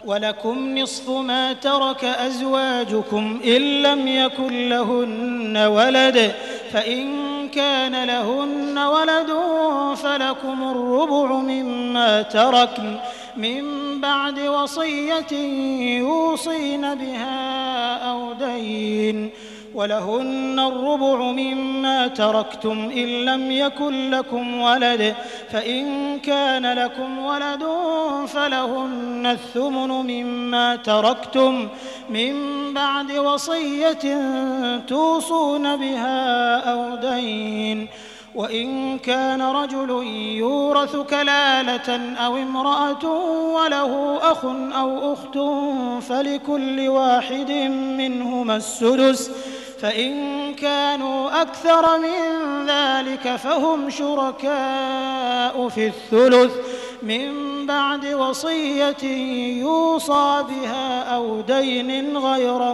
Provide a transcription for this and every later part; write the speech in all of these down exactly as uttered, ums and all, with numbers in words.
ولكم نصف ما ترك أزواجكم إن لم يكن لهن ولد فإن كان لهن ولد فلكم الربع مما تركن من بعد وصية يوصين بها أو دين ولهن الربع مما تركتم إن لم يكن لكم ولد فإن كان لكم ولد فلهن الثمن مما تركتم من بعد وصية توصون بها أو دين وإن كان رجل يورث كلالة أو امرأة وله أخ أو أخت فلكل واحد منهما السدس فإن كانوا أكثر من ذلك فهم شركاء في الثلث من بعد وصية يوصى بها أو دين غير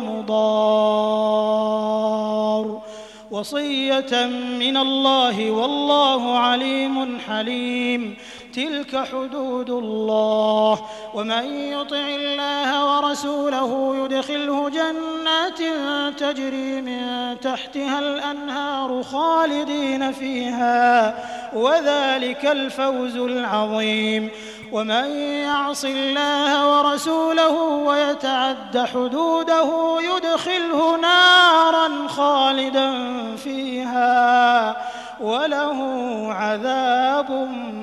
مضار وصية من الله والله عليم حليم تلك حدود الله ومن يطع الله ورسوله يدخله جنات تجري من تحتها الأنهار خالدين فيها وذلك الفوز العظيم ومن يعص الله ورسوله ويتعد حدوده يدخله نارا خالدا فيها وله عذاب